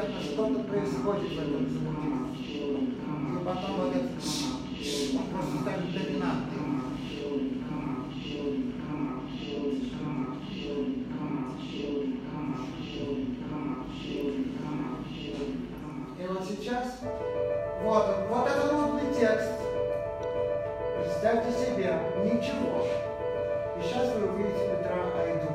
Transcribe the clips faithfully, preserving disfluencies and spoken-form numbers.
понятно, что-то происходит в этом звуке. И потом вот этот он просто станет доминантным. И вот сейчас, вот он, вот это нотный текст. Представьте себе, ничего. И сейчас вы увидите Петра Айду.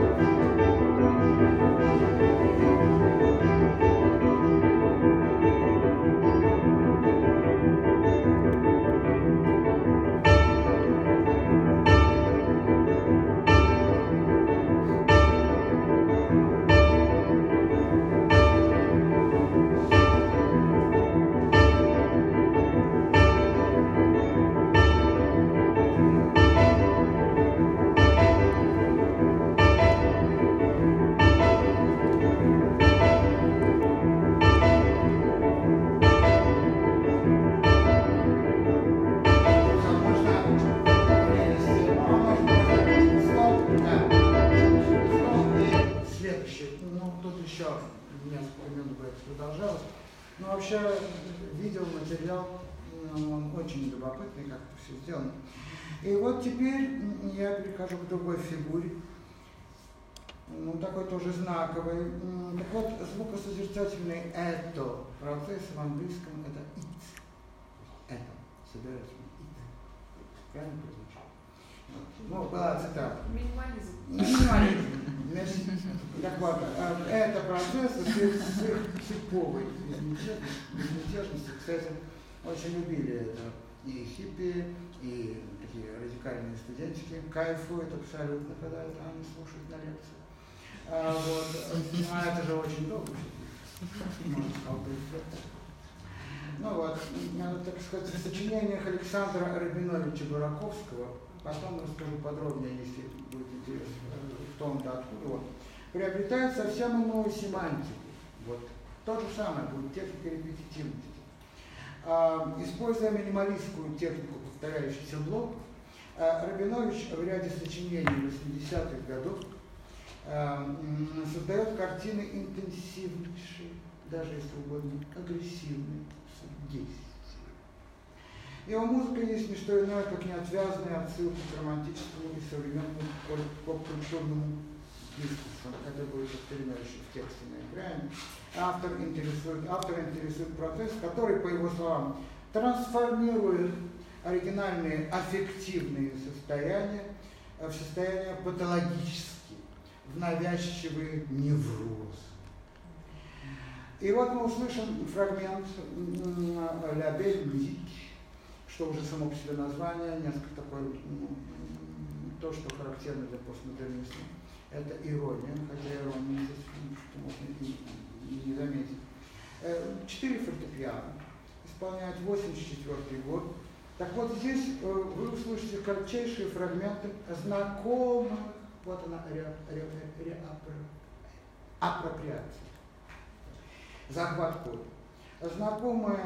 Продолжалось. Но вообще видеоматериал, он очень любопытный, как это все сделано. И вот теперь я перехожу к другой фигуре, ну такой тоже знаковый. Так вот, звукосозерцательный это процесс в английском это it. Это собирательный it. Правильно прозвучало? Ну, была цитата. Минимализм. Минимализм. Так вот, это процесс цыповой безмятежности. Кстати, очень любили это и хиппи, и такие радикальные студентики. Кайфуют абсолютно, когда это они слушают на лекции. А, вот, а это же очень долго. Ну вот, так сказать, в сочинениях Александра Рабиновича Бураковского, потом расскажу подробнее, если будет интересно, в том-то, откуда он, приобретает совсем иную семантику. Вот. То же самое будет техника репетитивности. А, используя минималистскую технику повторяющийся блок, а, Рабинович в ряде сочинений восьмидесятых годов а, создает картины интенсивнейшей, даже если угодно, агрессивной действия. Его музыка есть не что иное, как неотвязная отсылка к романтическому и современному поп-культурному дискурсу. Это будет повторено еще в тексте на экране. Автор интересует, автор интересует процесс, который, по его словам, трансформирует оригинальные аффективные состояния в состояния патологические, в навязчивые неврозы. И вот мы услышим фрагмент «La Belle Musique», что уже само по себе название, несколько такое, ну, то, что характерно для постмодернизма. Это ирония, хотя ирония здесь, что можно и, и не заметить. Четыре фортепиано, исполняют восемьдесят четвёртый год. Так вот здесь вы услышите кратчайшие фрагменты знакомых, вот она, реапроприация, захват кода. Знакомые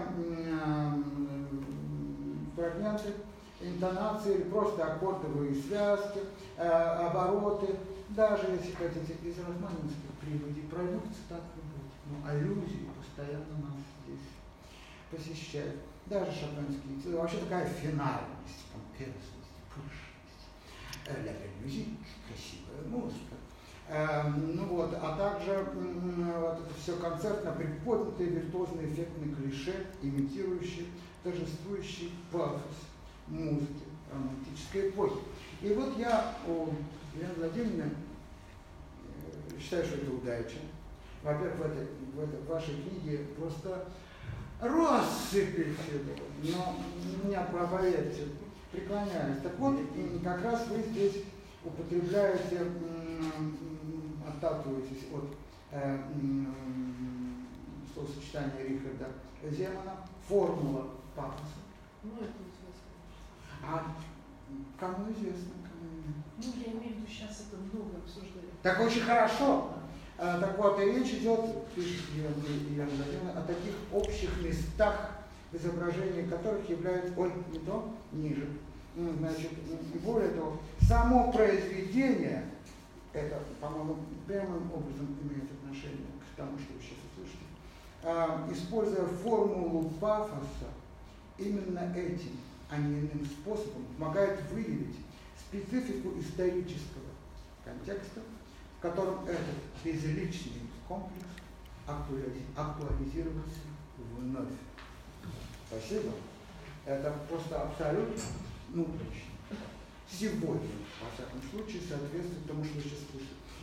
фрагменты, интонации или просто аккордовые связки, э, обороты, даже если хотите из рахманинских прелюдий, пройдутся так и будет. Но аллюзии постоянно нас здесь посещают. Даже шопенские, вообще такая финальность, помпезность, пышность. Ля Бель Мюзик, красивая музыка. Э, ну вот, а также э, вот это все концертно приподнятые виртуозные эффектные клише, имитирующие торжествующий пафос музыки романтической эпохи. И вот я у Елены Владимировны считаю, что это удача. Во-первых, в, этой, в, этой, в вашей книге просто россыпь всего, но меня, поверьте, преклоняюсь. Так вот, как раз вы здесь употребляете, отталкиваетесь от э, словосочетания Рихарда Земана, формула пафоса. Ну, это известно. А кому известно, кому нет? Ну, я имею в виду, сейчас это много обсуждают. Так очень хорошо. А, так вот, и речь идет, пишет Елена Владимировна, о таких общих местах, изображения которых являются, ой, не то, ниже. Значит, более того, само произведение, это, по-моему, прямым образом имеет отношение к тому, что вы сейчас услышите, а, используя формулу пафоса, именно этим, а не иным способом, помогает выявить специфику исторического контекста, в котором этот безличный комплекс актуализировался вновь. Спасибо. Это просто абсолютно, ну, точно. Сегодня, во всяком случае, соответствует тому, что вы сейчас слышите.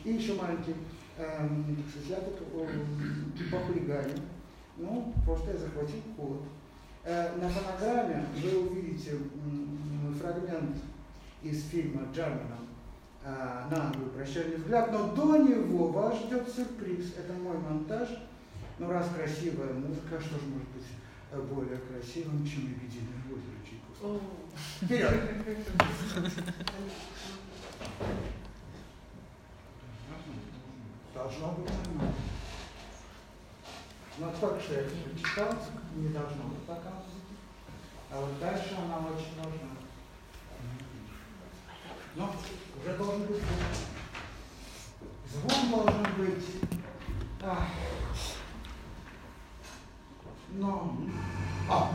И еще маленький, эм, я тут э, похулиганил. Ну, просто я захватил повод. Э, на фонограмме вы увидите м, фрагмент из фильма Джармана э, «На Англию прощальный взгляд», но до него вас ждет сюрприз. Это мой монтаж. Ну, раз красивая музыка, что же может быть более красивым, чем «Лебединое озеро» Чайковского. Вперед! Должно быть нормально. Но только что я это прочитал, не должно быть пока музыки. А вот дальше она очень нужна. Но уже должен быть звук. Звон должен быть. А, но. А,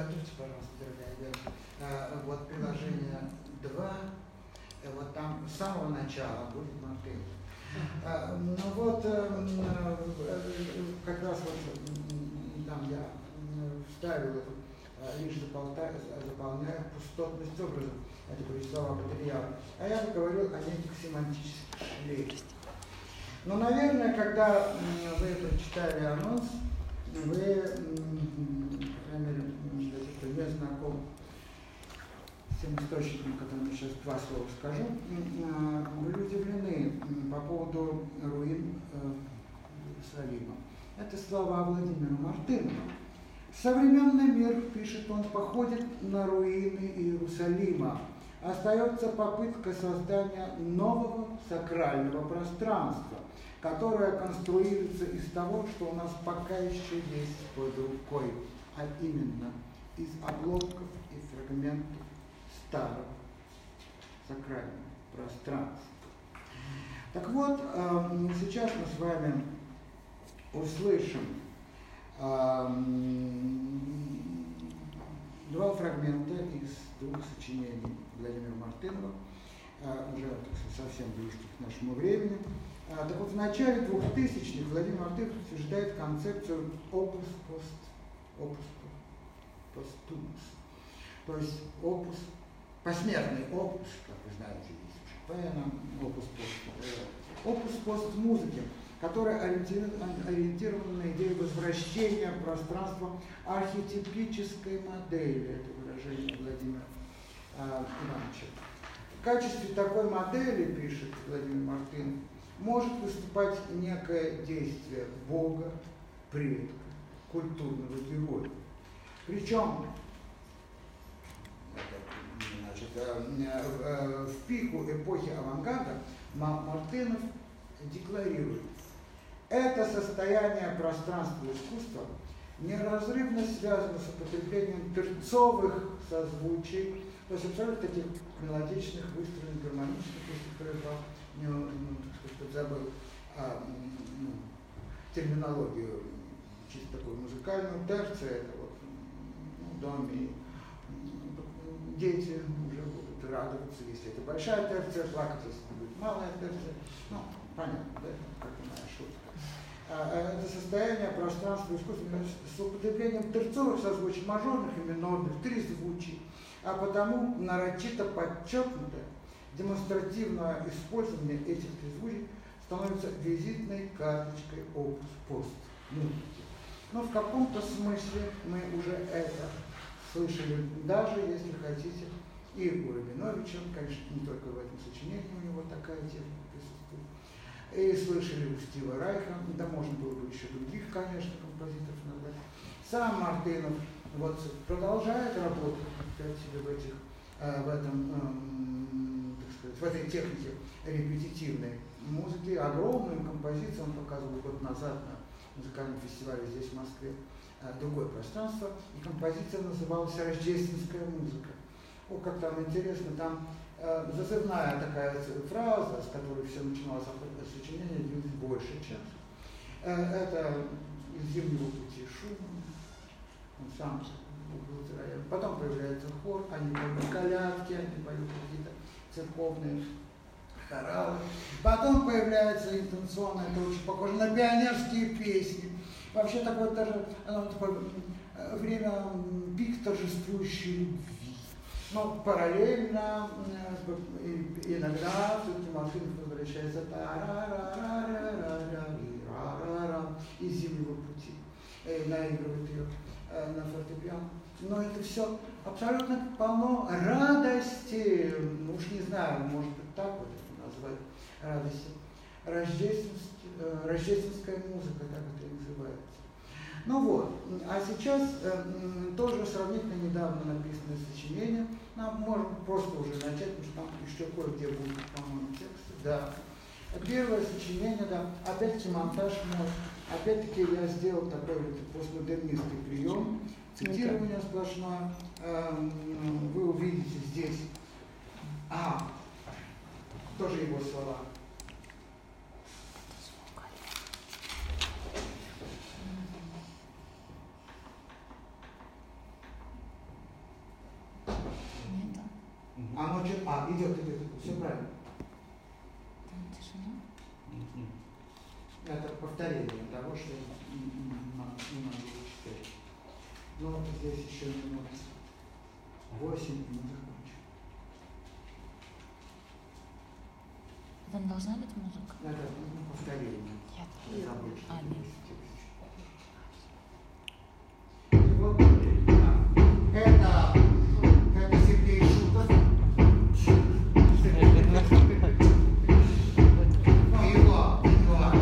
Посмотрите, пожалуйста, дорогая Вера. Вот приложение два, вот там с самого начала будет Мартын. Ну вот, как раз вот там я вставил эту, лишь заполняя, заполняя пустотность образа, это были слова Бодрияра. А я бы говорил о неких семантических шлейфах. Но, наверное, когда вы прочитали анонс, вы, по крайней мере, для тех, кто не знаком с тем источником, которым я сейчас два слова скажу, были удивлены по поводу руин Иерусалима. Это слова Владимира Мартынова. Современный мир, пишет он, походит на руины Иерусалима. Остается попытка создания нового сакрального пространства, которое конструируется из того, что у нас пока еще есть под рукой, а именно из обломков и фрагментов старого сакрального пространства. Так вот, сейчас мы с вами услышим два фрагмента из двух сочинений Владимира Мартынова, уже так сказать, совсем близких к нашему времени. Так вот, в начале двухтысячных Владимир Мартынов утверждает концепцию opus post, opus posthumous, то есть опус, посмертный опус, как вы знаете, есть Шопена, опус пост, опус пост музыки, которая ориентирована на идею возвращения пространства архетипической модели, это выражение Владимира э, Ивановича. В качестве такой модели, пишет Владимир Мартынов, может выступать некое действие Бога, предка, культурного героя. Причем значит, в пику эпохи авангарда Мартынов декларирует: это состояние пространства искусства неразрывно связано с употреблением перцовых созвучий, то есть абсолютно таких мелодичных, выстроенных, гармоничных, если кто не, ну, так сказать, забыл а, ну, терминологию, чисто такую музыкальную, терция, это вот ну, до ми. Дети уже будут радоваться, если это большая терция, плакать, если будет малая терция. Ну, понятно, да, как и моя шутка. Это состояние пространства искусства с употреблением терцовых созвучий, мажорных и минорных, трезвучий, а потому нарочито подчеркнутое демонстративное использование этих трезвучий становится визитной карточкой опус пост музыки. Но в каком-то смысле мы уже это слышали, даже если хотите, и у Рабиновича, конечно, не только в этом сочинении у него такая техника присутствует, и слышали у Стива Райха, да можно было бы еще других, конечно, композиторов назвать. Сам Мартынов вот продолжает работать в этих, в этом, так сказать, в этой технике репетитивной музыки. Огромную композицию он показывал год назад на музыкальном фестивале здесь, в Москве, другое пространство, и композиция называлась «Рождественская музыка». О, как там интересно, там э, зазывная такая фраза, с которой все начиналось сочинение, длилось больше часа. Э, это из «Зимнего пути» Шумана, он сам был троем. Потом появляется хор, они поют колядки, они поют какие-то церковные хоралы. Потом появляется интенционное, это очень похоже на пионерские песни. Вообще такое даже оно, такое, время пик торжествующей любви. Но параллельно иногда все-таки Мартынов возвращается из «Зимнего пути», наигрывает ее на фортепиано. Но это все абсолютно полно радости, ну уж не знаю, может быть так вот это назвать, радости. Рождественская музыка, так это и называется. Ну вот, а сейчас э, тоже сравнительно недавно написанное сочинение. Нам можем просто уже начать, потому что там еще кое-где будут, по-моему, тексты. Да. Первое сочинение, да, опять-таки монтаж мой. Опять-таки я сделал такой вот постмодернистский прием, цитирование сплошное. Э, вы увидите здесь, а, тоже его слова. Оно что? А, идет, идет, все правильно. Там тишина. Это повторение того, что не, не, не могу читать. Ну, вот здесь еще минут восемь, и мы закончим. Там должна быть музыка? Это ну, повторение. Нет. Забыл, что А, нет. Вот, а, это, это Сергей Шутов. Ну, его, его.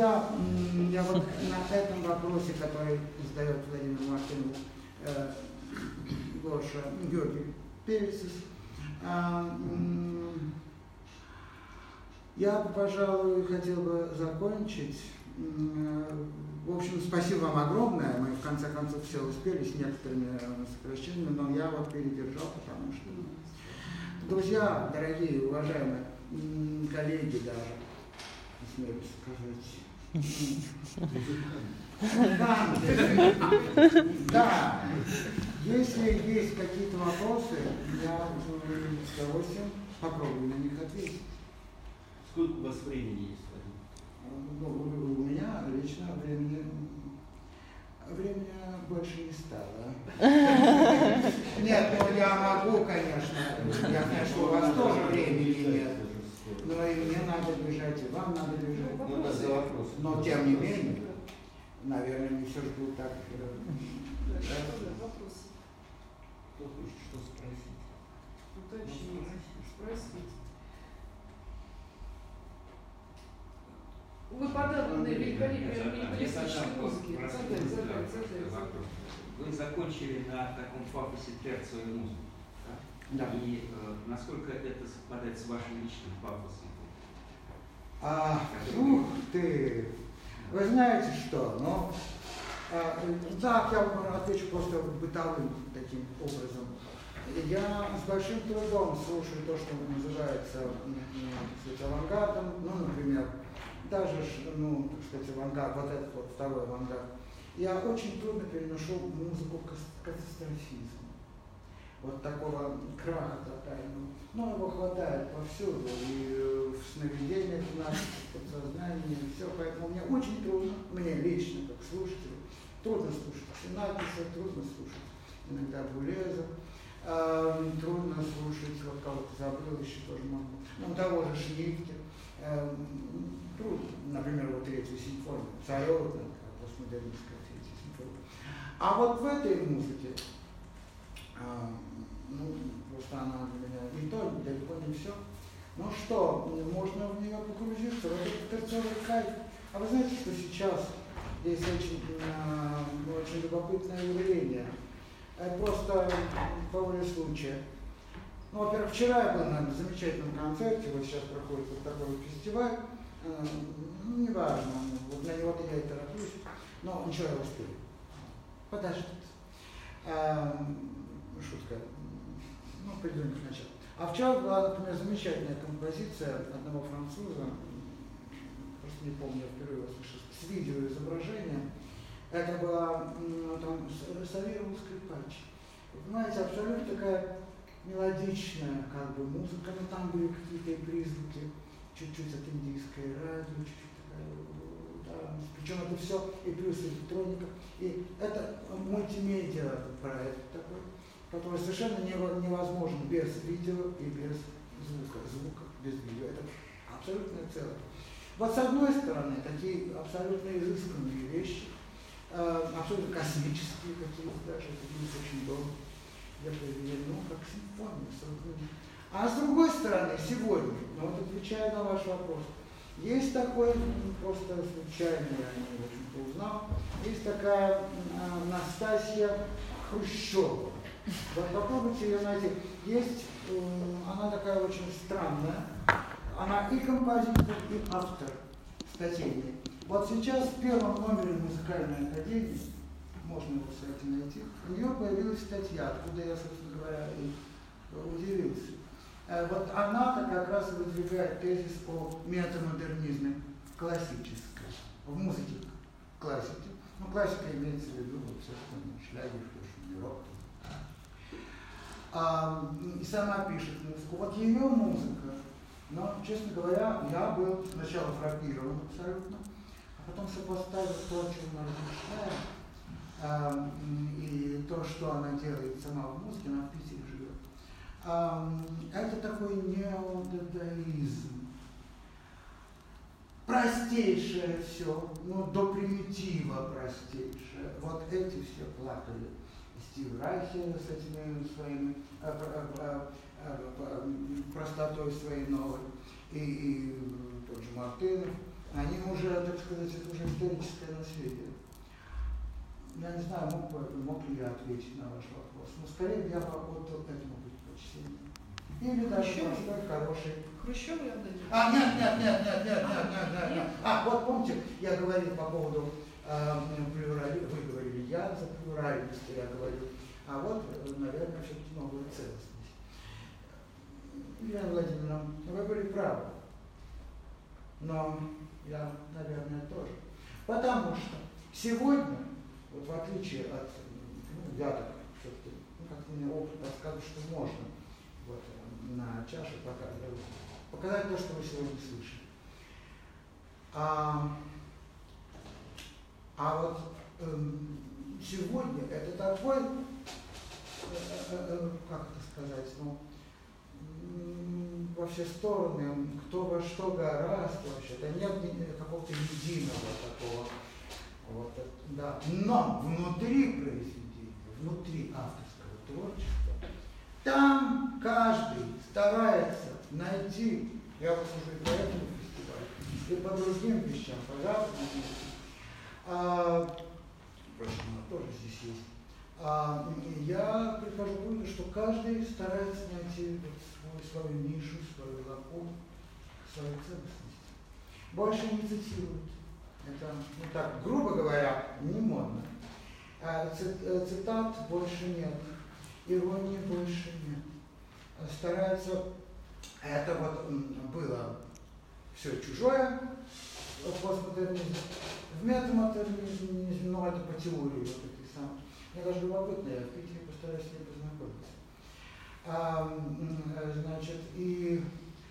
Друзья, я вот на этом вопросе, который задает Владимир Мартынов, э, Гоша, Георгий Перецис, э, я, пожалуй, хотел бы закончить. В общем, спасибо вам огромное. Мы, в конце концов, все успели с некоторыми сокращениями, но я вот передержал, потому что... Друзья, дорогие, уважаемые коллеги даже, смею сказать. Да, да, если есть какие-то вопросы, я с удовольствием попробую на них ответить. Сколько у вас времени есть? У меня лично времени, времени больше не стало. Нет, ну я могу, конечно. Я, конечно, у вас тоже времени нет. Но и мне надо бежать, и вам надо бежать. Ну, да, за вопрос. Но тем не менее, наверное, не все ждут так. Вопрос. Кто хочет что спросить? Уточнить. Спросить. Вы подобны великолепию минималистической музыки. Задать, задать, задать, задать. Вы закончили на таком пафосе терциевой музыки. Да. И э, насколько это совпадает с вашим личным пафосом? А, ух ты! Вы знаете что? Ну, а, да, я вам отвечу просто бытовым таким образом. Я с большим трудом слушаю то, что называется авангардом, ну, например, даже, ну, так сказать, авангард, вот этот вот второй авангард. Я очень трудно переношу музыку катастрофизма. Вот такого краха тотального. Но его хватает повсюду, и в сновидениях у нас, в подсознании, и все. Поэтому мне очень трудно, мне лично, как слушателю, трудно слушать Синатиса, трудно слушать иногда Булеза, э, трудно слушать, вот кого-то забыл, еще тоже могу, ну, того же Шнитке. Э, трудно, например, вот третью симфонию, абсолютно, постмодернистская третья симфония. А вот в этой музыке, э, ну, просто она для меня не то, далеко не все. Ну что, можно в нее погрузиться, в этот терциовый кайф. А вы знаете, что сейчас есть очень, э, очень любопытное явление. Это просто по воле случая. Ну, во-первых, вчера я был на замечательном концерте, вот сейчас проходит вот такой фестиваль. Э, ну, неважно, вот на него-то я и тороплюсь, но ничего, я успею. Подождите. Э, шутка. Ну, придем сначала. А вчера была, например, замечательная композиция одного француза, просто не помню, я впервые его слышал, с видеоизображением. Это была, ну, там, Солировал скрипач. Вы понимаете, абсолютно такая мелодичная, как бы, музыка, но там были какие-то признаки, чуть-чуть от индийской радио, чуть-чуть такая, да, причем это все и плюс электроника. И это мультимедиа проект такой, который совершенно невозможен без видео и без звука. Звука без видео. Это абсолютное целое. Вот с одной стороны, такие абсолютно изысканные вещи, э, абсолютно космические какие-то даже, какие-то очень долго, я произведено, ну, как симфония. А с другой стороны, сегодня, ну вот отвечая на ваш вопрос, есть такой, просто случайно я не очень узнал, есть такая э, Настасья Хрущева. Вот попробуйте ее найти. Есть, э, она такая очень странная. Она и композитор, и автор статей. Вот сейчас в первом номере музыкальной академии, можно его, кстати, найти, у нее появилась статья, откуда я, собственно говоря, и удивился. Э, вот она-то как раз выдвигает тезис о метамодернизме классической, в музыке классики. Ну, классика имеется в виду, вот, собственно, шлягер, рок. А, и сама пишет музыку. Вот ее музыка, но, честно говоря, я был сначала фраппирован абсолютно, а потом сопоставил то, о чем она размышляет, а, и то, что она делает сама в музыке, она в Питере живет. А, это такой неодадаизм. Простейшее все, ну, до примитива простейшее. Вот эти все плакали. Стив Райхер с этими своими э, э, э, э, простотой своей новой, и, и тот же Мартынов. они уже, так сказать, это уже историческое наследие. Я не знаю, мог, бы, мог ли я ответить на ваш вопрос, но скорее я бы отдал этому предпочтение. Или даже простой, хороший. Хрущеву я отдаю. А, нет, нет, нет, нет, нет, нет, нет, нет, нет. А, вот помните, я говорил по поводу э, плюрализма, вы говорили, я за плюральность, я говорю, а вот, наверное, все-таки новая целостность. Елена Владимировна, вы были правы, но я, наверное, тоже. Потому что сегодня, вот в отличие от, ну, я так все-таки, ну, как-то мне опыт подсказывает, что можно вот, на чаше показать, показать то, что вы сегодня слышали. А, а вот эм, сегодня это такой, э, э, э, как это сказать, ну, во все стороны, кто во что гораст вообще, да нет какого-то единого такого, вот, да. Но внутри произведения, внутри авторского творчества, там каждый старается найти, я вот служу и по этому фестивалю, и по другим вещам, пожалуйста, а, впрочем, она тоже здесь есть. А, я прихожу к выводу, что каждый старается найти вот свою, свою нишу, свою лакуну, свою целостность. Больше не цитируют. Это, ну так, грубо говоря, не модно. А, цитат больше нет, иронии больше нет. Стараются, это вот было все чужое в постмодернизме, в метамодернизме, но это по теории вот этой самой. Мне даже любопытно, я в Питере постараюсь с ней познакомиться. А, значит, и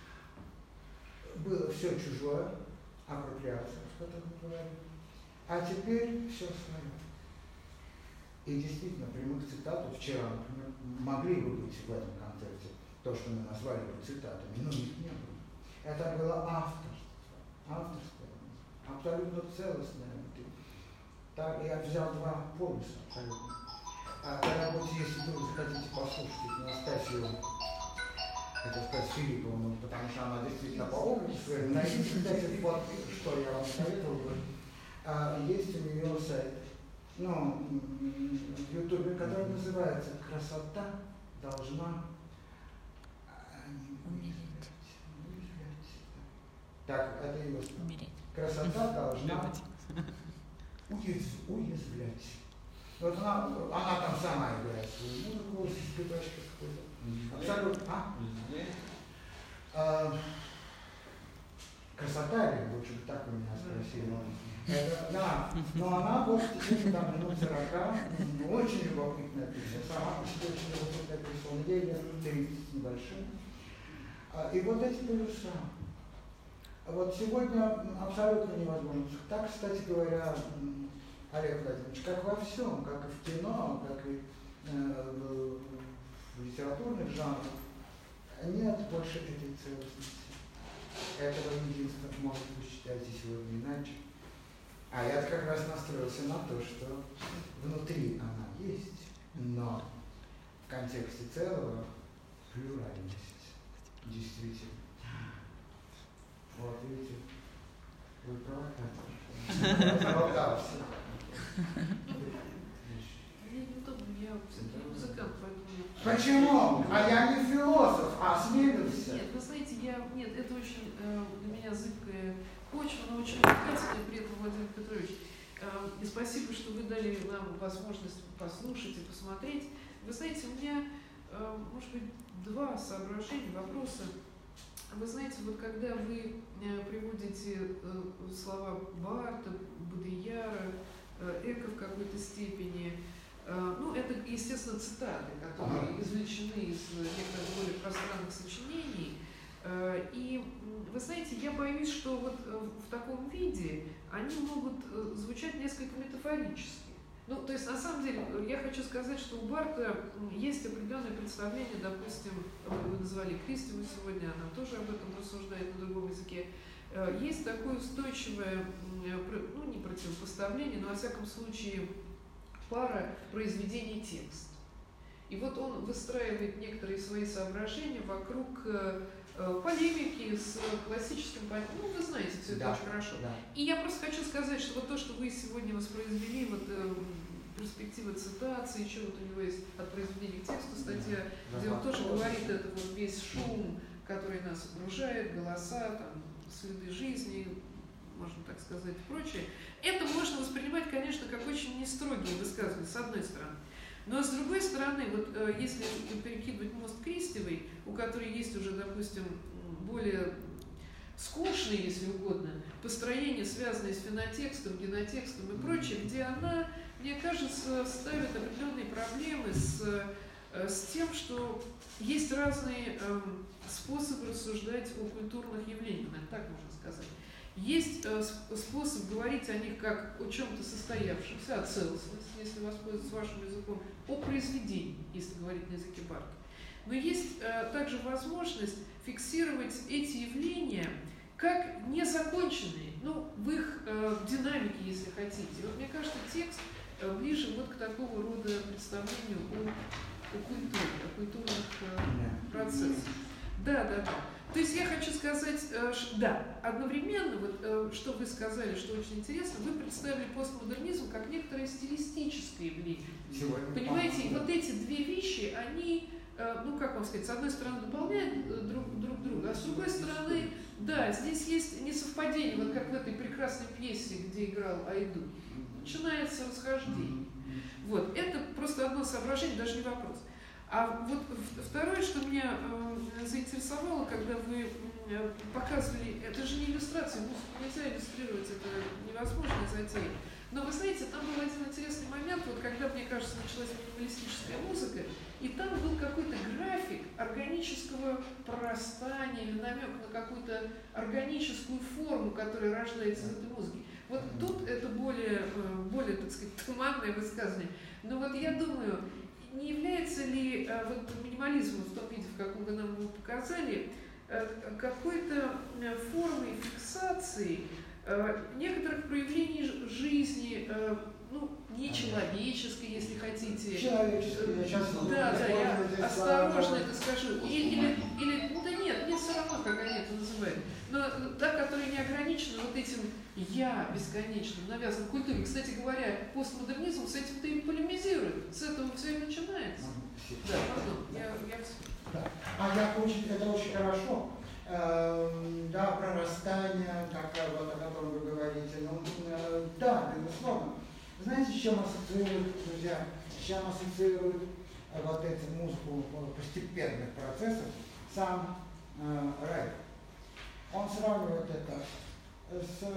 было все чужое, апроприация, что так говорили, а теперь все свое. И действительно, прямых цитат, вчера, например, могли бы быть в этом контексте то, что мы назвали бы цитатами, но их не было. Это было авторство, авторское, абсолютно целостное. Так, я взял два полюса абсолютно. А когда вот если вы захотите послушать Настасью, это сказать, Филипповну, потому что она действительно по опыту своему, найдите, кстати, вот что я вам советовал бы. А, есть у нее сайт, ну, в Ютубе, который называется «Красота должна умереть». Так, это ее Умереть. «Красота должна уязвлять». Вот она, она там сама играет свою музыку, скрипачка какой-то. Абсолютно. А? А, красота, или лучше бы так вы меня спросили. Это, да, но она вот в течение там минут сорока, очень любопытная песня, сама по себе очень любопытная песня, ей лет тридцать небольшим. А, и вот эти полюса. Вот сегодня абсолютно невозможно. Так, кстати говоря, Олег Владимирович, как во всем, как и в кино, как и э, в литературных жанрах, нет больше этой целостности. Этого единства, может быть, считаете сегодня иначе. А я как раз настроился на то, что внутри она есть, но в контексте целого плюральность. Действительно. Вот видите, вы провокатор. Провокался. Мне неудобно, я все-таки музыкант, поэтому... Почему? А я не философ, а осмелился. Нет, вы знаете, я... Нет, это очень э, для меня зыбкая почва, но очень увлекательная при этом, Владимир Петрович. Э, и спасибо, что вы дали нам возможность послушать и посмотреть. Вы знаете, у меня, э, может быть, два соображения, вопроса. Вы знаете, вот когда вы э, приводите э, слова Барта, Бодрияра, э, Эко в какой-то степени, э, ну, это, естественно, цитаты, которые извлечены из некоторых более пространных сочинений. Э, и, вы знаете, я боюсь, что вот э, в таком виде они могут э, звучать несколько метафорически. Ну, то есть, на самом деле, я хочу сказать, что у Барта есть определенное представление, допустим, вы назвали Кристеву сегодня, она тоже об этом рассуждает на другом языке. Есть такое устойчивое, ну, не противопоставление, но, во всяком случае, пара произведений-текст. И вот он выстраивает некоторые свои соображения вокруг э, полемики с классическим, ну, вы знаете, все это Да, очень хорошо. да. И я просто хочу сказать, что вот то, что вы сегодня воспроизвели, вот э, перспектива цитации, еще вот у него есть от произведения к тексту статья, Да, где он да. тоже говорит, это вот весь шум, который нас окружает, голоса, там, следы жизни, можно так сказать, и прочее. Это можно воспринимать, конечно, как очень нестрогие высказывания, с одной стороны. Но с другой стороны, вот э, если перекидывать мост Кристевой, у которой есть уже, допустим, более скучные, если угодно, построения, связанные с фенотекстом, генотекстом и прочее, где она, мне кажется, ставит определенные проблемы с, с тем, что есть разные э, способы рассуждать о культурных явлениях, наверное, так можно сказать. Есть э, способ говорить о них как о чем-то состоявшемся, о целостности, если воспользоваться вашим языком, о произведении, если говорить на языке Барта. Но есть э, также возможность фиксировать эти явления как незаконченные, ну, в их э, динамике, если хотите. И вот мне кажется, текст э, ближе вот к такого рода представлению о, о культуре, о культурных э, процессах. Да, да, да. То есть я хочу сказать, э, ш, да, одновременно, вот, э, что вы сказали, что очень интересно, вы представили постмодернизм как некоторое стилистическое явление. Сегодня Понимаете, и вот эти две вещи, они, э, ну, как вам сказать, с одной стороны дополняют друг, друг друга, а с другой стороны, да, здесь есть несовпадение, вот как в этой прекрасной пьесе, где играл Айду. Начинается расхождение. Вот, это просто одно соображение, даже не вопрос. А вот второе, что меня э, заинтересовало, когда вы э, показывали, это же не иллюстрация, музыку нельзя иллюстрировать, это невозможная затея. Но вы знаете, там был один интересный момент, вот когда, мне кажется, началась минималистическая музыка, и там был какой-то график органического прорастания или намек на какую-то органическую форму, которая рождается из этой музыки. Вот тут это более, более, так сказать, туманное высказывание. Но вот я думаю, не является ли э, вот минимализм в том виде, в каком вы нам его показали, э, какой-то э, формой фиксации э, некоторых проявлений жизни, э, ну, нечеловеческой, если хотите. Человеческой, я сейчас... Да, да, я осторожно это скажу. Или, или, или, ну да нет, мне все равно, как они это называют. Но та, которая не ограничена вот этим «я» бесконечным, навязанным культуре. Кстати говоря, постмодернизм с этим-то и полемизирует. С этого все и начинается. Да, пардон, я, я... Да. А я очень, это очень хорошо. Эм, да, прорастание, как, вот, о котором вы говорите. Ну, э, да, безусловно. Знаете, с чем ассоциируют, друзья, с чем ассоциируют э, вот эту музыку постепенных процессов сам э, Райх? Он сравнивает это с, со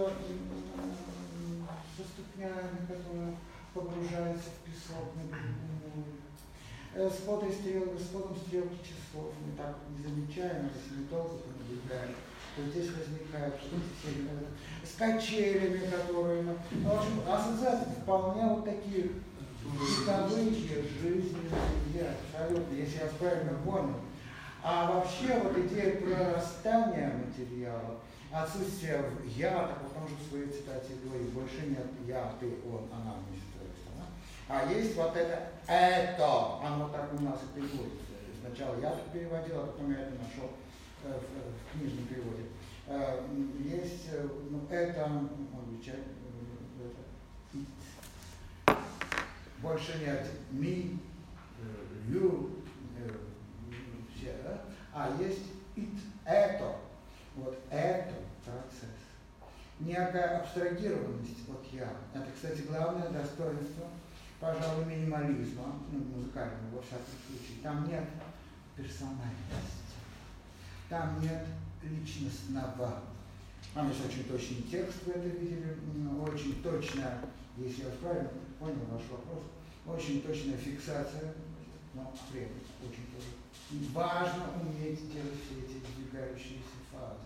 ступнями, которые погружаются в песок на берегу, с подом стрелки, с подом стрелки часов. Мы так не замечаем, если мы долго наблюдаем, то здесь возникает с качелями, которые... В общем, ассоциации вполне вот такие бытовые, жизненные, абсолютно, если я правильно понял. А вообще вот идея прорастания материала, отсутствие «я», так вот он же в своей цитате говорит, больше нет «я», «ты», «он», «она» вместе. Да? А есть вот это «это», оно так у нас и переводится. Сначала я так переводил, а потом я это нашел э, в, в книжном переводе. Э, есть э, ну, это, он отвечает, э, это, больше нет «me», э, «you», э, да? А есть it, это, вот это процесс. Некая абстрагированность от я. Это, кстати, главное достоинство, пожалуй, минимализма, ну, музыкального, во всяком случае. Там нет персональности, там нет личностного. Там есть очень точный текст, вы это видели, очень точная, если я правильно понял ваш вопрос, очень точная фиксация, но при этом очень тоже. И важно уметь делать все эти двигающиеся фазы.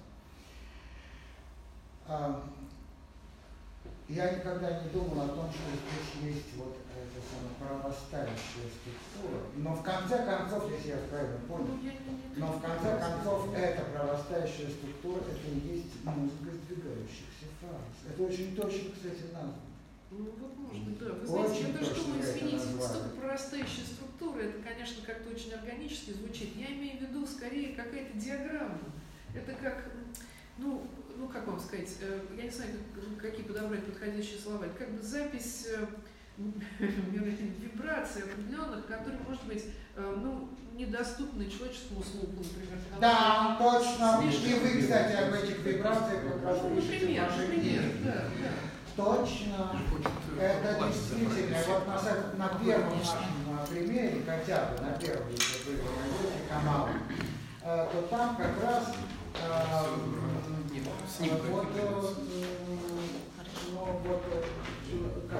А, я никогда не думал о том, что здесь есть вот эта самая прорастающая структура. Но в конце концов, если я правильно понял, но в конце концов эта прорастающая структура, это и есть музыка сдвигающихся фаз. Это очень точно, кстати, названо. Ну, вот может быть, да. Вы знаете, это что мы, извините, столько прорастающая структура, это, конечно, как-то очень органически звучит. Я имею в виду скорее какая-то диаграмма. Это как, ну, ну как вам сказать, я не знаю, как, какие подобрать подходящие слова. Это как бы запись вибраций определенных, которые, может быть, ну, недоступны человеческому слуху, например. Да, точно. Слишком... И вы, кстати, об этих вибрациях как раз ну, пишете например, ваши например, книги. да, да. Точно. Это действительно, вот на, на первом нашем примере, хотя бы на первом, если вы найдете канал, то там как раз э, вот, ну, вот, как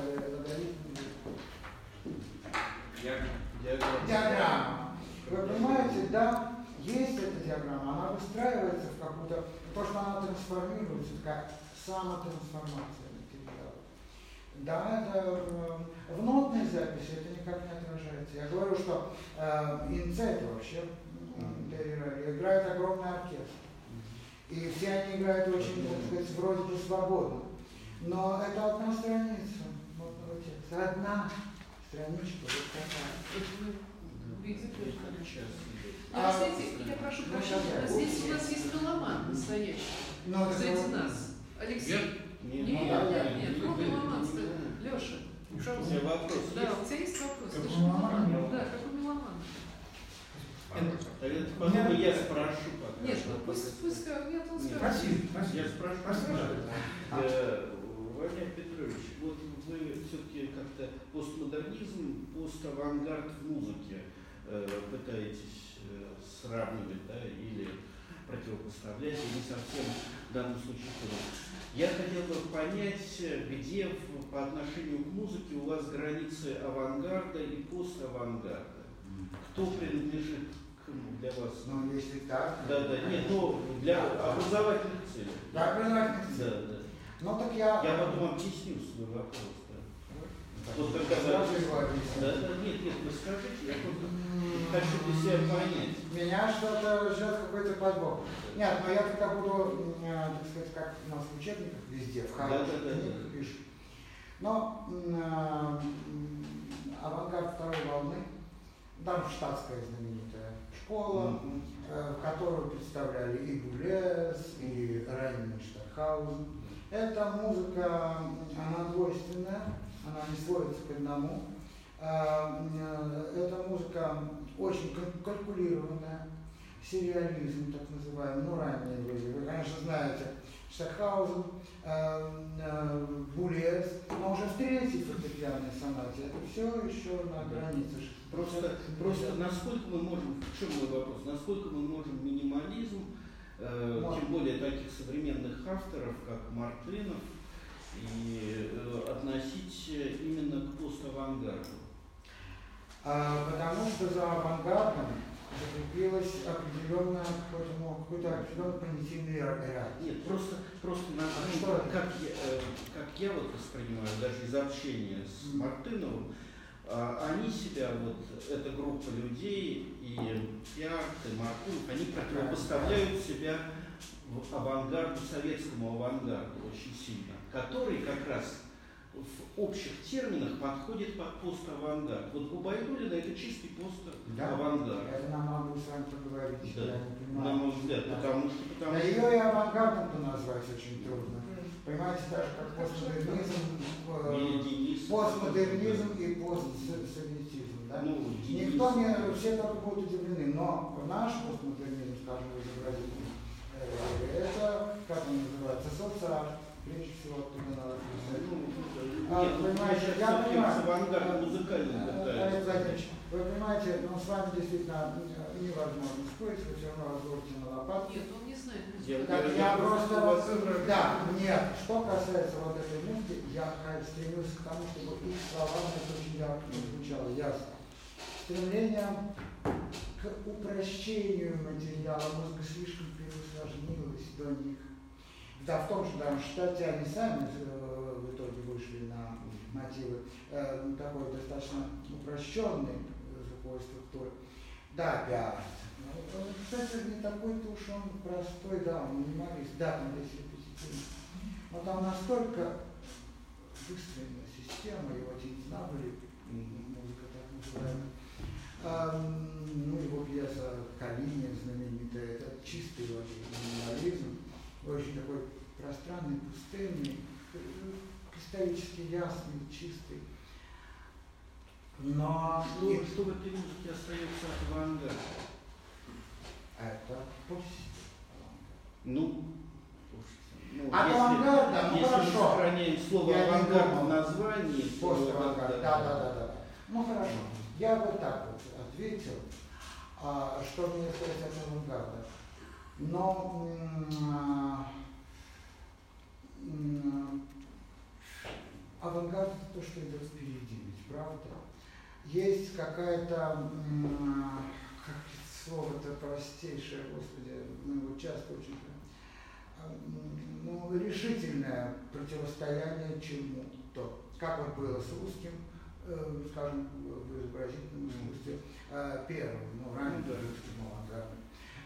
Диаграмма. диаграмма. Вы понимаете, да, есть эта диаграмма, она выстраивается в какую-то, то, что она трансформируется, как самотрансформация материала. Да, это э, в нотной записи это никак не отражается. Я говорю, что э, инцет вообще э, играет огромный оркестр. И все они играют очень, так сказать, вроде бы свободно. Но это одна страница нотного текста. Одна страничка вот такая. А, кстати, я прошу прощения, здесь у нас есть меломан настоящий. Ну, среди нас. Алексей. Нет, Нет, нет, нет, нет. ну меломан. Леша. У тебя вопрос Да, есть? у тебя есть вопрос? Как Ты у же меломана? меломан. Да, как у меломана. Это потом я спрошу пока. Нет, ну пусть, пусть скажет. Нет, он скажет. Спасибо, спасибо. Я спрошу. Спасибо. Э, Владимир Петрович, вот вы все-таки как-то постмодернизм, поставангард в музыке э, пытаетесь э, сравнивать, да, или противопоставлять, и не совсем в данном случае понял. Я хотел бы понять, где в, по отношению к музыке у вас границы авангарда и поставангарда. Кто принадлежит к, для вас? Ну, если так. Да, да, нет, ну, для образовательных целей. Да, образовательных целей. Да, да. Ну, так я... Я потом объясню свой вопрос. Да. Вот когда Сразу вы... его объясню. Да, да, нет, нет, вы скажите, я просто хочу для себя понять. Меня что-то ждет какой-то подвох. Нет, но я тогда буду, так сказать, как у нас в учебниках везде, в хороших Да, да, да, книгах да. пишут. Но э, авангард второй волны, там штатская знаменитая школа, Mm-hmm. э, которую представляли и Булес, и ранний Штархаузен. Эта музыка, она двойственная, она не сводится к одному. Эта музыка очень калькулированная, сериализм так называемый, ну ранние люди. Вы, конечно, знаете Штархаузен, Булес, но уже в третьей фортепианной сонате это все еще на границе. Просто, просто насколько мы можем, в чем мой вопрос, насколько мы можем минимализм, э, тем более таких современных авторов, как Мартынов, и э, относить именно к поставангарду? А, потому что за авангардом закрепилась определенная какой-то, ну, какой-то определенный понятийный ряд. Нет, просто, просто на, А что как, как, я, э, как я вот воспринимаю, даже из общения с Мартыновым, э, они себя, вот эта группа людей, и Пиарт, и Мартынов, они противопоставляют себя в авангарду, советскому авангарду очень сильно, который как раз в общих терминах подходит под пост-авангард. Вот у Байдулина это чистый пост-авангард. Да, это нам надо будет с вами поговорить, Да. я не понимаю. На мой взгляд, Да. потому что... Потому Да что... ее и авангардом-то назвать очень трудно. Понимаете, даже как постмодернизм, э, постмодернизм и постсоветизм. Да? Ну, Никто не, все только будут удивлены, но наш постмодернизм, скажем, изобразительный, э, это, как он называется, социаль. Прежде всего, оттуда надо писать. Ну, А, нет, понимаете, я я понимаю, с авангардом музыкальным Олег пытаюсь. Владимирович, вы понимаете, ну с вами действительно невозможно спорить, вы все равно разговорите на лопатки. Нет, он не знает. Я- Так, я- я я просто, просто вас- да, нет, что касается вот этой музыки, я стремился к тому, чтобы их словами это очень ярко звучало, ясно. Стремление к упрощению материала, музыка слишком переусложнилась до них. Да, в том же Дармштадте они сами э, в итоге вышли на мотивы э, такой достаточно упрощенной звуковой структуры. Да, Пиарт. Ну, кстати, не такой-то уж он простой, да, он минималист, да, там есть репетитивный. Но там настолько выстроена система, его тинтнабли, музыка так называемая, Ну, его пьеса «Калинин» знаменитая, это чистый минимализм, очень такой пространный, пустынный, кристаллически ясный, чистый. Но что, что в этой музыке остается авангард? Это пусть. Ну, ну от если, авангарда, ну если хорошо. мы сохраняем слово Я авангард в названии, пост-авангард, да, да, да, да. Ну хорошо. Я вот так вот ответил, а, что мне сказать от авангарда. Но м- м- авангард это то, что идет впереди, ведь правда? Есть какая-то, как слово-то простейшее, Господи, мы его часто очень, ну, решительное противостояние чему-то. Как вот было с русским, э, скажем, в изобразительном искусстве, э, первым, ну, ранним русским авангардом,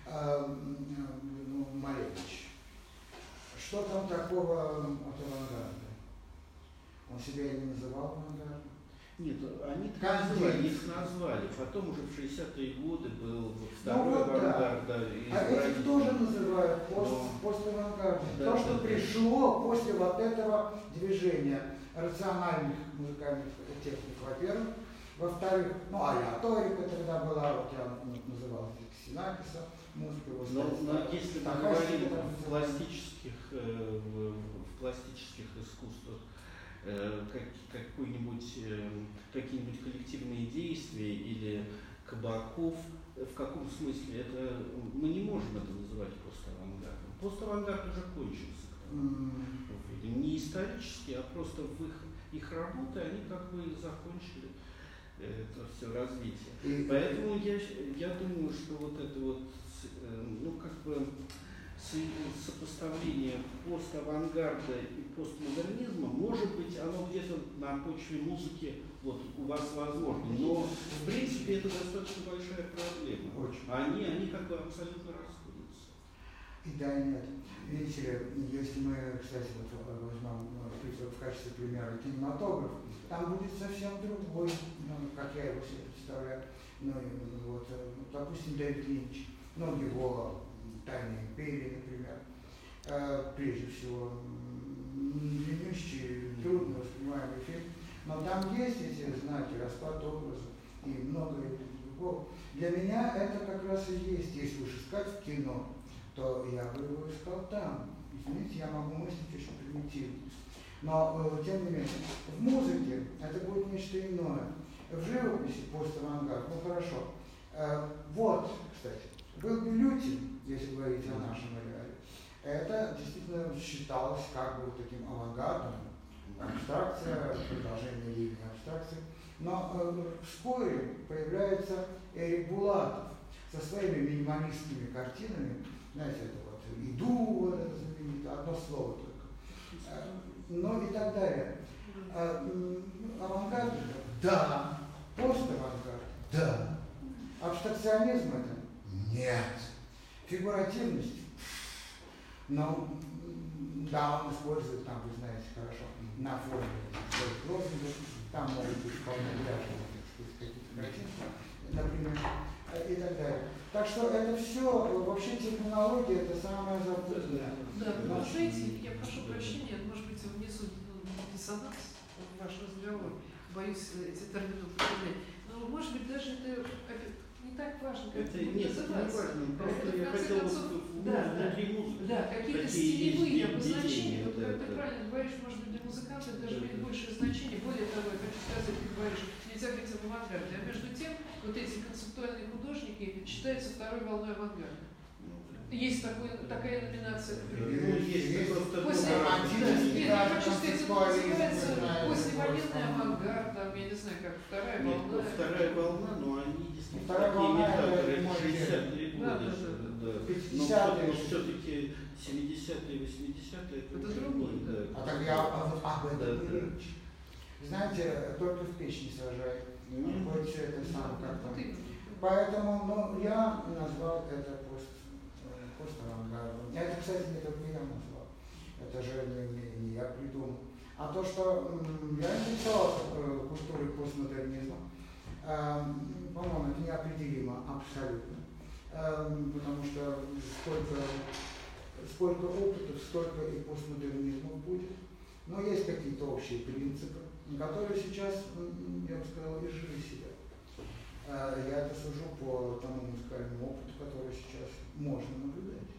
э, ну, Малевич. Что там такого от авангарда? Он себя и не называл авангардом? Нет, они так называли, их назвали. Потом уже в шестидесятые годы был второй ну, вот, авангард. Да. Да, а этих тоже называют пост, Но... поставангардом. Да, То, что да, пришло да. после вот этого движения рациональных музыкальных техник, во-первых. Во-вторых, ну, ореаторика тогда была, вот я называл Ксенакиса, музыка его. Но, но если мы говорим в пластических, э, в, в пластических искусствах, Как, какой-нибудь, какие-нибудь коллективные действия или Кабаков, в каком смысле это мы не можем это называть поставангардом. Поставангард уже кончился. Mm. Не исторически, а просто в их, их работы они как бы закончили это все развитие. Mm. Поэтому я, я думаю, что вот это вот, ну как бы сопоставление поставангарда и постмодернизма, может быть, оно где-то на почве музыки вот, у вас возможно, но в принципе это достаточно большая проблема. Очень. Они, они как бы абсолютно расходятся. И да, и нет. Видите, если мы, кстати, вот возьмем в качестве примера кинематограф, там будет совсем другой, ну, как я его себе представляю. Ну, вот, допустим, Дэвид Линч, ну, его «Тайная империя», например, э, прежде всего, длиннющий, трудно воспринимаемый фильм, но там есть эти знаки, распад образа и многое другого. Для меня это как раз и есть, если уж искать в кино, то я бы его искал там. Извините, я могу мыслить очень примитивно. Но, э, тем не менее, в музыке это будет нечто иное. В живописи поставангард, ну хорошо. Э, вот, кстати, был Милютин, если говорить о нашем ареале, это действительно считалось как бы таким авангардом, абстракция, продолжение линии абстракции. Но э, вскоре появляется Эрик Булатов со своими минималистскими картинами, знаете, это вот «Иду», вот это знаменитое, одно слово только, э, ну и так далее. Э, авангард, да, поставангард, да, абстракционизм это нет. Фигуративность, но да, он использует, там, вы знаете хорошо, на форме своих лозунгов, там могут быть вполне ряженые, какие-то картинки, например, и так далее. Так что это все, вообще терминология, это самое запутанное. Да, но знаете, я прошу прощения, может быть, внесу диссонанс в ваш разговор, боюсь эти термины употреблять, но может быть даже это не так важно, как это нет, это не важно, просто это, я хотел бы да, внутри музыки. Да, какие-то стилевые обозначения, вот как ты правильно говоришь, может быть, для музыканта это даже имеет большее значение. Более того, я хочу сказать, ты говоришь, нельзя говорить об авангарде, а между тем, вот эти концептуальные художники считаются второй волной авангарда. Есть такой, такая номинация. Ну, есть просто после, нет, я хочу сказать, это называется послевоенный авангард, там, я не знаю, как вторая нет, волна. Вторая волна, но они действительно вторая волна, имитаторы, шестидесятые годы. Да, да, да. Да. пятидесятые. Но все-таки семидесятые, восьмидесятые это, это другое. Да. А так я а вот об этом да, не да. речь. Знаете, только в печь не сажает. Mm-hmm. Хоть это сам как-то. Вот Поэтому ну, я назвал это пост, пост-авангардом. Это, кстати, не только я назвал. Это же не, не, не я придумал. А то, что м, я интересовался культурой постмодернизма, По-моему, это неопределимо абсолютно, потому что сколько, сколько опытов, столько и постмодернизмов будет. Но есть какие-то общие принципы, которые сейчас, я бы сказал, изжили себя. Я это сужу по тому музыкальному опыту, который сейчас можно наблюдать.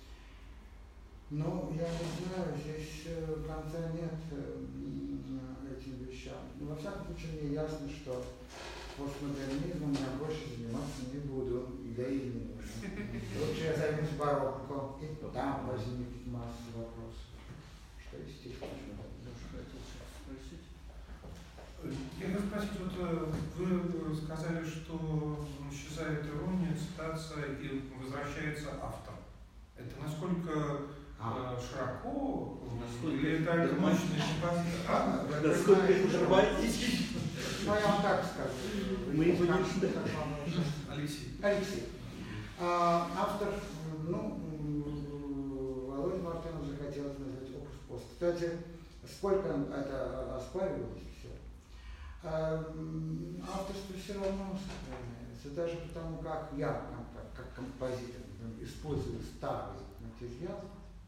Но я не знаю, здесь конца нет этим вещам. Но во всяком случае мне ясно, что постмодернизмом я больше заниматься не буду, да и не нужно. Лучше я займусь барокко, и там возникнет масса вопросов. Что естественно. Я хочу спросить, вот вы сказали, что исчезает ирония, цитация и возвращается автор. Это насколько а. широко, насколько или это одиночный композитор? А? Насколько это романтически? Ну, я вам так скажу. Мы его не ждали. Алексей. Алексей. А, автор, ну, Володя Мартынов захотелось назвать опус пост. Кстати, сколько это оспаривалось все. А, авторство все равно сохраняется. Даже потому, как я, как, как композитор, использую старый материал,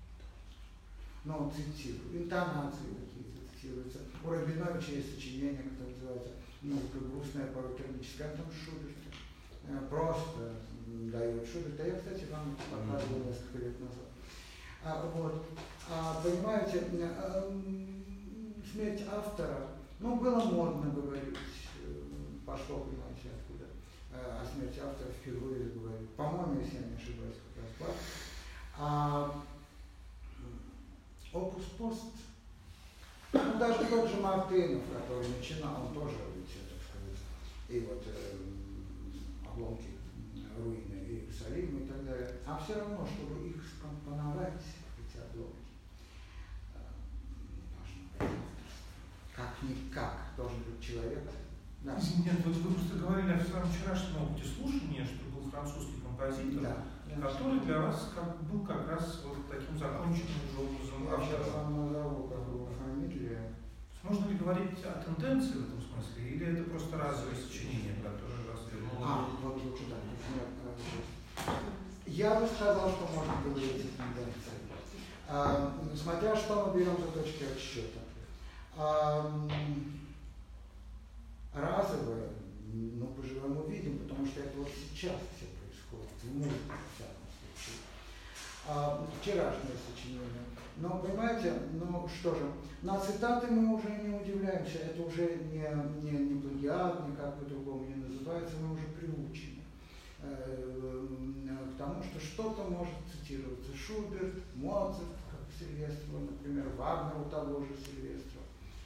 но цитирую, интонации какие-то цитируются. У Рабиновича есть сочинение, которое называется «Музыка грустная, порой трагическая», там Шуберта. Просто дает Шуберта. Я, кстати, вам показывал несколько лет назад. А, вот. А, понимаете, а, смерть автора, ну, было модно говорить, пошло, понимаете, откуда, о смерти автора впервые заговорили. По-моему, если я не ошибаюсь, как раз Бах. А опус пост, ну, даже тот же Мартынов, который начинал, он тоже, так сказать, и вот э, обломки руины Иерусалима и так далее. А все равно, чтобы их скомпоновать, эти обломки, должно быть как-никак, должен быть человек. Да. Нет, вот вы просто говорили о своем вчерашнем опыте слушания, что был французский композитор, да, который для вас как, был как раз вот таким законченным уже образом. Я сейчас вам назову, как его фамилия. Можно ли говорить о тенденции в этом смысле, или это просто разовое сочинение, которое вас вернуло? А, вот лучше так. Я бы сказал, что можно говорить о тенденции. А, смотря что мы берем за точки отсчета. А, разовое, ну, по-живому видим, потому что это вот сейчас все происходит, в музыке, в всяком случае. А, вчерашнее сочинение. Но, понимаете, ну что же, на цитаты мы уже не удивляемся, это уже не, не, не плагиат, никак по-другому не называется, мы уже приучены э, к тому, что что-то может цитироваться. Шуберт, Моцарт, как Сильвестрова, например, Вагнер у того же Сильвестрова.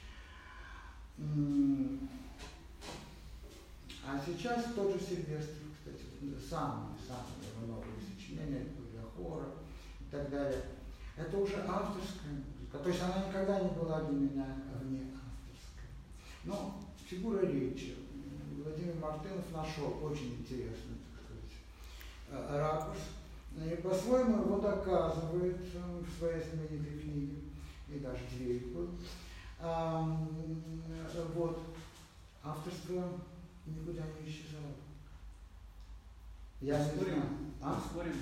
А сейчас тот же Сильвестров, кстати, самые-самые его новые сочинения для хора и так далее. Это уже авторская музыка. То есть она никогда не была для меня вне авторской. Но фигура речи. Владимир Мартынов нашел очень интересный, так сказать, ракурс. И по-своему его доказывает в своей знаменитой книге. И даже две их было. А, вот. Авторство никуда не исчезало. Я не знаю. А? Спорим?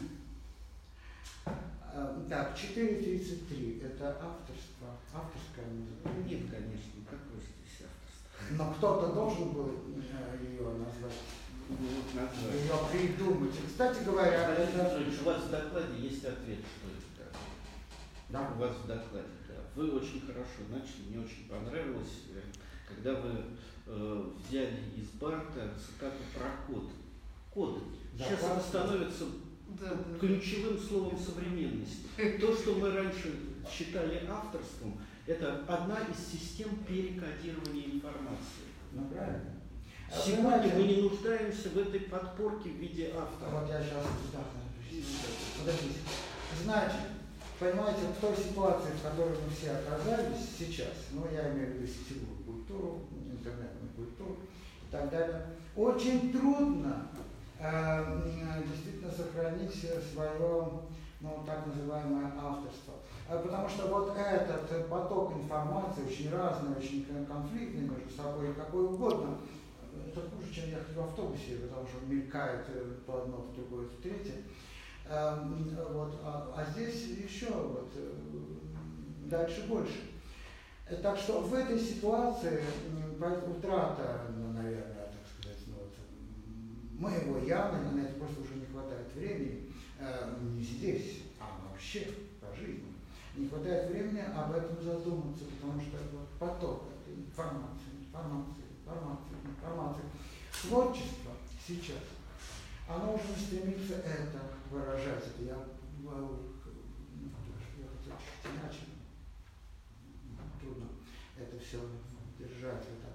Так, четыре тридцать три это авторство, авторская музыка. Нет, конечно, какое же здесь авторство? Но кто-то должен был ее назвать, ее придумать. И, кстати говоря, это... у вас в докладе есть ответ, что это такое. Да? У вас в докладе, да. Вы очень хорошо начали, мне очень понравилось, когда вы э, взяли из Барта цитату про код. Коды. Да, сейчас это становится Да, да. ключевым словом современности. То, что мы раньше считали авторством, это одна из систем перекодирования информации. Ну, правильно. Сегодня мы не нуждаемся в этой подпорке в виде автора. Вот я сейчас, да, подождите. Значит, понимаете, в той ситуации, в которой мы все оказались сейчас, ну, я имею в виду сетевую культуру, интернетную культуру и так далее, очень трудно действительно сохранить свое, ну, так называемое авторство. Потому что вот этот поток информации, очень разный, очень конфликтный между собой, какой угодно, это хуже, чем ехать в автобусе, потому что мелькает то одно, то другое, то третье. Э, вот, а, а здесь еще вот, дальше больше. Так что в этой ситуации утрата, ну, наверное, так сказать, ну, вот, моего я, на это просто уже не хватает времени, э, не здесь, а вообще по жизни. Не хватает времени об этом задуматься, потому что вот поток информации, информации, информации, информации. Творчество сейчас, оно уже не стремится это выражать. Это я, я хочу чуть иначе. Трудно это все держать. Это.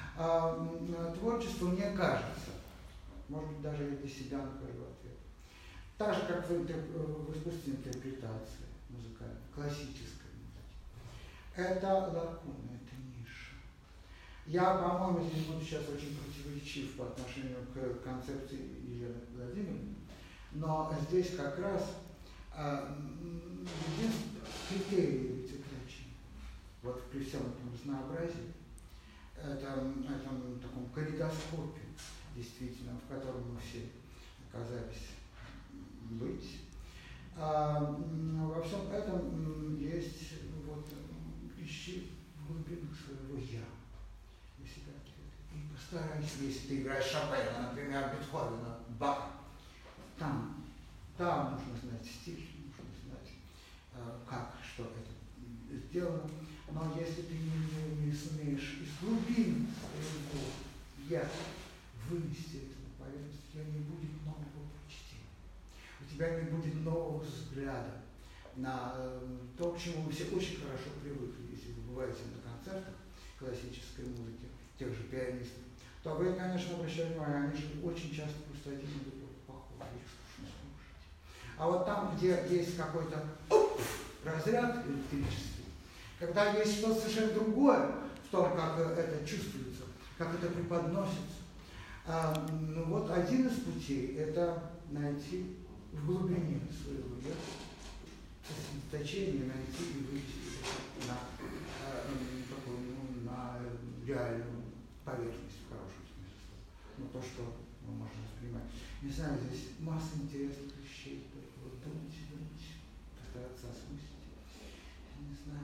А, творчество, мне кажется, может быть, даже я для себя нахожу ответ. Так же, как в, в искусстве интерпретации музыкальной, классической музыки. Это лакуна, это ниша. Я, по-моему, здесь буду сейчас очень противоречив по отношению к концепции Елены Владимировны, но здесь как раз а, единственный критерий цветочения, вот при всем этом разнообразии, это, этом таком калейдоскопе, действительно, в котором мы все оказались быть. А, во всем этом есть вот ищи в глубинах своего я. И себя и постарайся, если ты играешь Шопена, например, Бетховена, Баха, там, там нужно знать стиль, нужно знать, а, как, что это сделано. Но если ты не, не сумеешь из глубин своего я вынести это на поверхность, у тебя не будет нового прочтения. У тебя не будет нового взгляда на э, то, к чему вы все очень хорошо привыкли. Если вы бываете на концертах классической музыки, тех же пианистов, то вы, конечно, обращаете внимание, они же очень часто просто один на другой похожи, их скучно слушать. А вот там, где есть какой-то разряд электрический, когда есть что-то совершенно другое в том, как это чувствуется, как это преподносится, а, ну вот один из путей – это найти в глубине своего я, сосредоточение, найти и выйти на, такую, ну, на реальную поверхность, в хорошем смысле слова. Ну, то, что мы можем воспринимать. Не знаю, здесь масса интересных вещей, только вот думать, думать, пытаться осмыслить. Не знаю.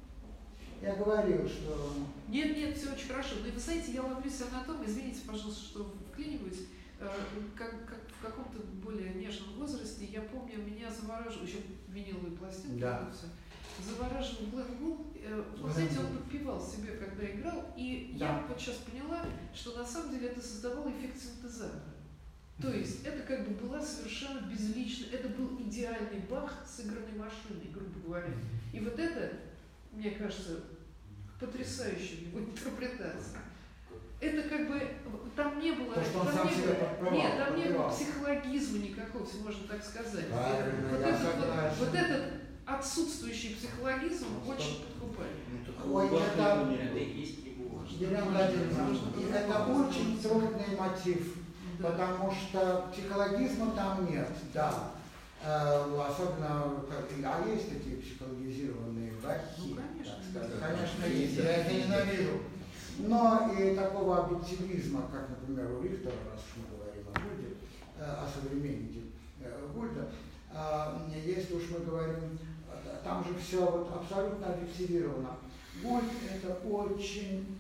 Я говорил, что... Нет, нет, все очень хорошо. Но вы знаете, я ловлюсь на том, извините, пожалуйста, что вклиниваюсь, как, как в каком-то более нежном возрасте, я помню, меня завораживал, еще виниловые пластинки, да. завораживал Глен Гулд. Вы знаете, он подпевал себе, когда играл, и да. я вот сейчас поняла, что на самом деле это создавало эффект синтезатора. То есть это как бы была совершенно безличная, это был идеальный Бах с игранной машиной, грубо говоря. И вот это, мне кажется, потрясающая его интерпретация. Это как бы, там не было, то, там там не было подпевал, нет, там подпевал. не было психологизма никакого, если можно так сказать. Правильно, вот, я этот, вот, вот этот отсутствующий психологизм очень подкупает. Ой, это, Елена Владимировна, это очень трудный мотив, да. Потому что психологизма там нет, да. Э, особенно, как, а есть такие психологизированные бахи, ну, конечно, так сказать. Конечно, есть, я это ненавижу. Но и такого объективизма, как, например, у Рихтера, раз уж мы говорим о Гульде, э, о современнике э, Гульда, э, если уж мы говорим, э, там же все вот абсолютно объективировано. Гульд это очень,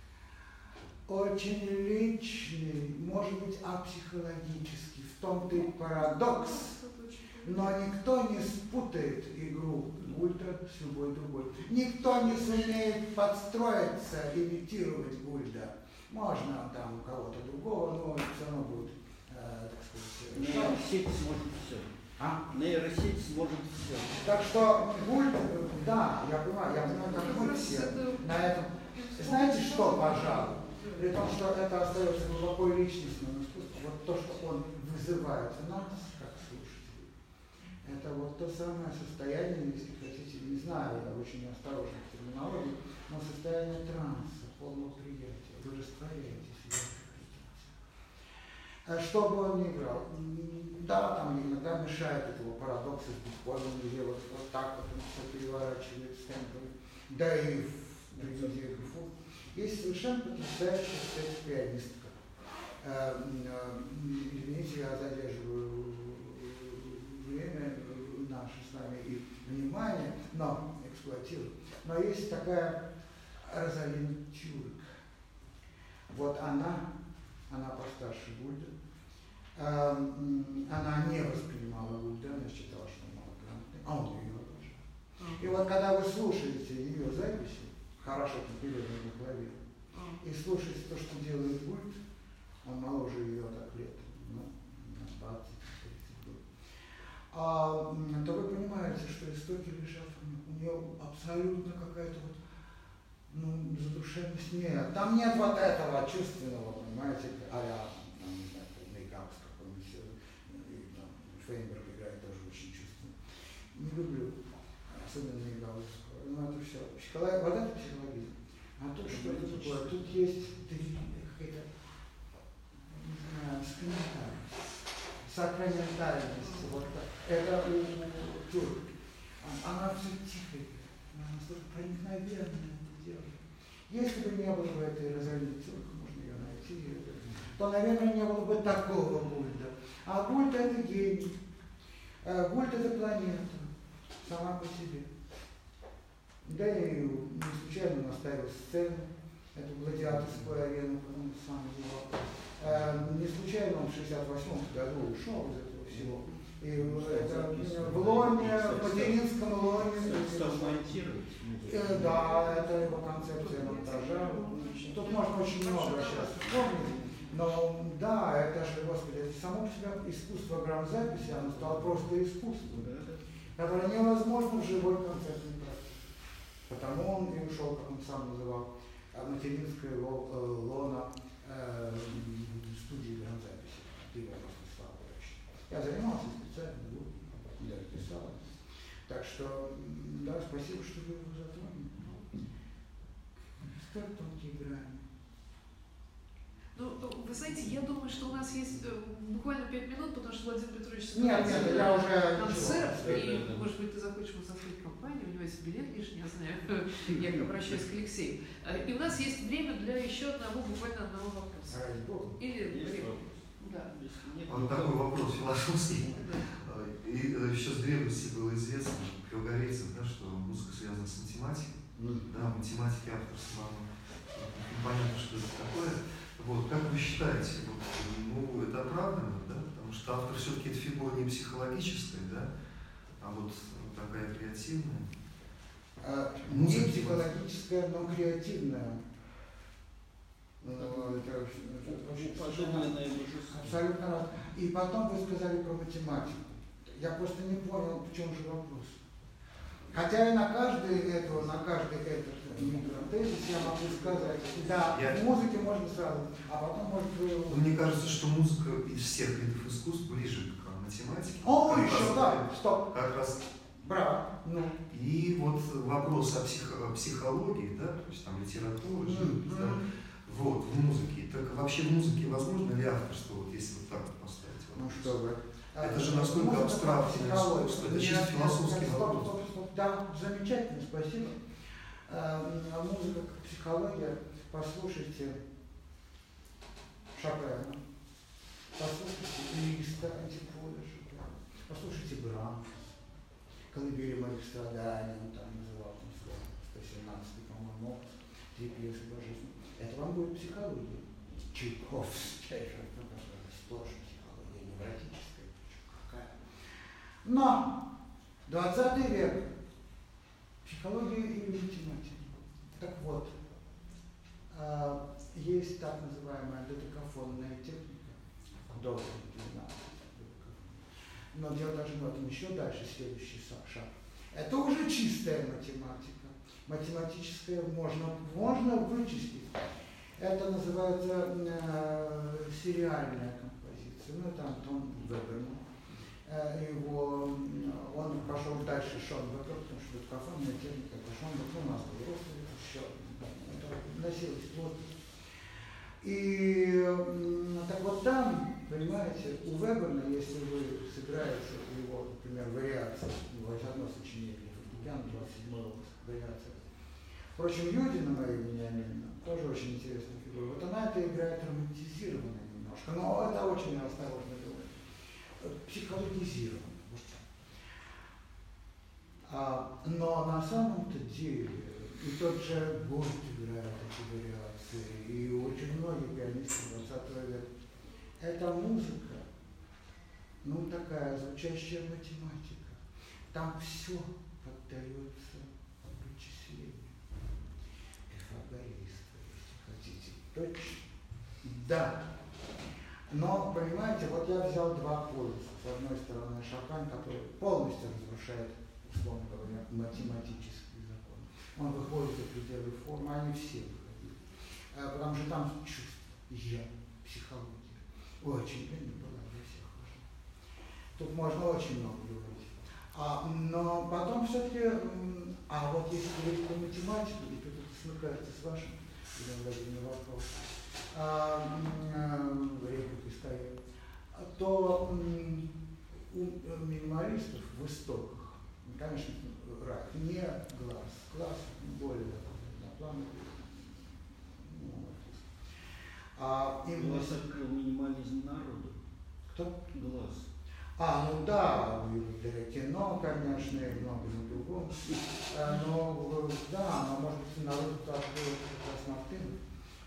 очень личный, может быть, апсихологический, в том-то и парадокс. Но никто не спутает игру Гульда с любой другой. Никто не сумеет подстроиться, имитировать Гульда. Можно там у кого-то другого, но все равно будет, э, так сказать... Нейросеть сможет все. А? Нейросеть сможет все. Так что Гульд, да, я понимаю, я понимаю, как мы все на этом... Знаете что, пожалуй? При том, что это остается глубоко личностным искусством, вот то, что он вызывает в нас, как слушатели, это вот то самое состояние, если хотите, не знаю, я очень осторожен в терминологии, но состояние транса, полного приятия, вы растворяете себя в прекрасном. Что бы он ни играл, да, там иногда мешает этого парадокса с Бетховеном, где вот, вот так вот он все переворачивает с темпами, да и в прелюдии Грифу. Есть совершенно потрясающая, кстати, пианистка, Извините, я задерживаю время наше с вами и внимание, но эксплуатирую. Но есть такая Розалин Тюрк. Вот она, она постарше Гульда. Она не воспринимала Гульда, она считала, что он малограмотный, а он ее тоже. И вот когда вы слушаете ее записи, хорошо переведенной в голове, и слушаете то, что делает Гульд, он моложе ее так лет, ну, на двадцать-тридцать лет, а, то вы понимаете, что истоки лежат у нее абсолютно какая-то вот, ну, задушевность. Нет, там нет вот этого чувственного, понимаете, а-ля, ну, не знаю, Мейкапс какой-нибудь, Фейнберг играет тоже очень чувственно. Не люблю, особенно Мейкапского, но это все. Психология, вот это психология. А тут что это такое? Тут есть какая-то, не знаю, скриментальность, сакраментальность. Вот это у, у Тюрк. Она все тихо, она настолько проникновенная это делает. Если бы не было бы этой Розалины Тюрк, можно ее найти, то, наверное, не было бы такого Гульда. А Гульд это гений. Гульд это планета сама по себе. Да и не случайно он оставил сцену, эту гладиаторскую арену, он сам его. Э, не случайно он в шестьдесят восьмом году ушел из этого всего. И это в Лоне, в материнском Лоне. Стал монтировать. Э, да, это его концепция монтажа. Тут можно очень много сейчас вспомнить. Но да, это же, Господи, это само по себе искусство грамзаписи, оно стало просто искусством, которое невозможно в живой концертной практике. Потому он и ушел, как он сам называл, материнское лоно э, студии грамзаписи. Ты его просто слава очень. Я занимался специально, я писал. Так что, да, спасибо, что вы его затронули. Как тонкие грани. Ну, вы знаете, я думаю, что у нас есть буквально пять минут, потому что Владимир Петрович нет, нет, я уже концерт, ничего. и, может быть, ты захочешь ему составить компанию, у него есть билет лишний, я знаю, я обращаюсь к Алексею. И у нас есть время для еще одного, буквально одного вопроса. Ради Бога. Или Есть время. вопрос? Да. Вот такой вопрос философский. Да. И еще с древности было известно, пифагорейцам, да, что музыка связана с математикой. Да, математики, авторство, непонятно, что это такое. Вот, как вы считаете, вот, ну, это оправдано, да? Потому что автор все-таки это фигура не психологическая, да, а вот такая креативная. А, не психологическая, но креативная. Это, это очень абсолютно раз. И потом вы сказали про математику. Я просто не понял, в чем же вопрос. Хотя и на каждый этого, на каждый этот микротезис я могу сказать, да, я... в музыке можно сразу, а потом может вы... Мне кажется, что музыка из всех видов искусств ближе к математике. О, как еще, да, стоп. Как раз... Браво. Ну. И вот вопрос о, псих... о психологии, да, то есть там литература, живопись, mm-hmm. да, вот, в музыке. Так вообще в музыке возможно ли авторство, вот если вот так вот поставить? Ну что вы. Это же настолько абстрактное искусство, это чисто философский вопрос. Стоп, стоп, стоп. Да, замечательно, спасибо. А музыка как психология, послушайте Шопена, послушайте Листа, антипода Шопена, послушайте Брамса, «Колыбели моих страданий», он там называл, там слово, сто семнадцатый, по-моему, три пьесы божественные. Это вам будет психология. Чайковская, тоже психология, невротическая, какая. Но двадцатый век. Психология и математика. Так вот, э, есть так называемая додекафонная техника, до двенадцати. Но дело даже в этом еще дальше, следующий шаг. Это уже чистая математика. Математическая можно, можно вычислить. Это называется э, сериальная композиция. Ну, это Антон Веберман. Его, он пошел дальше Шонберга, потому что додекафонная техника по Шонбергу у нас был родственник, еще носилась плотно. И так вот там, понимаете, у Веберна, если вы сыграете его, например, вариации, его одно сочинение, фортепиано, двадцать седьмой выпуск, вариация. Впрочем, Юдина Мария Вениаминовна тоже очень интересная фигура. Вот она это играет романтизированно немного. немножко, но это очень осторожно говорить. Психологизировано. А, но на самом-то деле и тот же Гурт играет эти вариации, и очень многие пианисты двадцатого века. Это музыка, ну такая звучащая математика. Там все поддается вычислению. Пифагористы, если хотите. Точно? Да. Но, понимаете, вот я взял два полюса. С одной стороны Шопен, который полностью разрушает, условно говоря, математический закон. Он выходит за пределы формы, они все выходили. А, потому что там чувство, я, психология. Очень не была для всех важна. Тут можно очень много говорить. А, но потом все-таки, а вот если говорить про математику, и тут это смыкается с вашим, Владимир, вопрос, а, реплики стоят, то у минималистов в истоках, конечно, рак, не глаз, глаз более одноплановый. А им... Глаз открыл минимализм народу. Кто? Глаз. А, ну да, для кино, конечно, и много на другом. Но да, но может быть народ открыл как раз Мартынов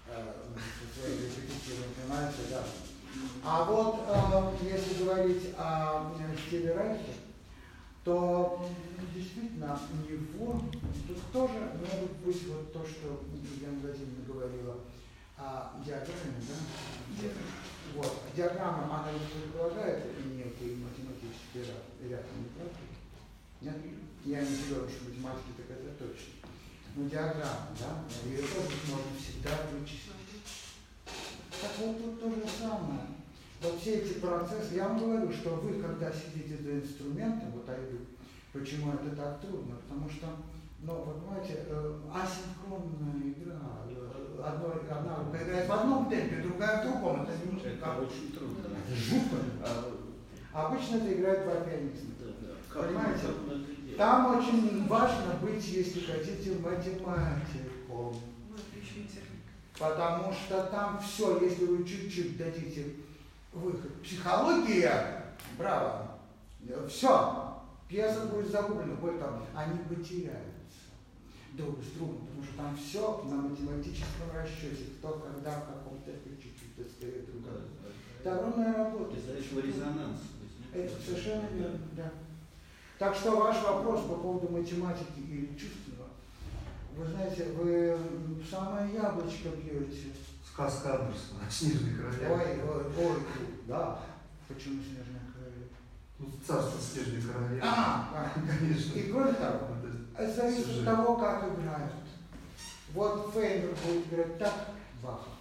со своей репетицией интонации, да. А вот если говорить о стиле Райхе, то действительно его тут тоже могут быть вот то, что Елена Владимировна говорила о диаграмме, да? Вот. Диаграмма, она ведь предполагает некий математический ряд, ряд, не правда? Нет? Я не говорю, что математики так это точно. Но диаграмма, да? Ее тоже можно всегда вычислить. Так вот тут то же самое. Вот все эти процессы, я вам говорю, что вы, когда сидите за инструментом, вот айду, почему это так трудно? Потому что, ну, вы понимаете, асинхронная игра, одно, одна рука играет в одном темпе, другая в другом, это не это как очень трудно. Это жутко. А обычно это играет два пианиста. Да, да. Понимаете? Там очень важно быть, если хотите, математиком. Потому что там все, если вы чуть-чуть дадите выход. Психология, браво, все, пьеса будет загублена, более того, они потеряются друг с другом, потому что там все на математическом расчете, кто когда в каком темпе чуть-чуть достает друг друга. Это огромная работа. Из-за этого резонанс. Это совершенно верно, да. Так что ваш вопрос по поводу математики или чувственного, вы знаете, вы самое яблочко бьете. Сказка Андерсона, «Снежный королев». Ой, ой, ой, да. Почему «Снежная королева»? Ну, царство «Снежной королевы». А, конечно. И кроме того, это зависит от того, как играют. Вот Фейнберг будет играть так, Баха.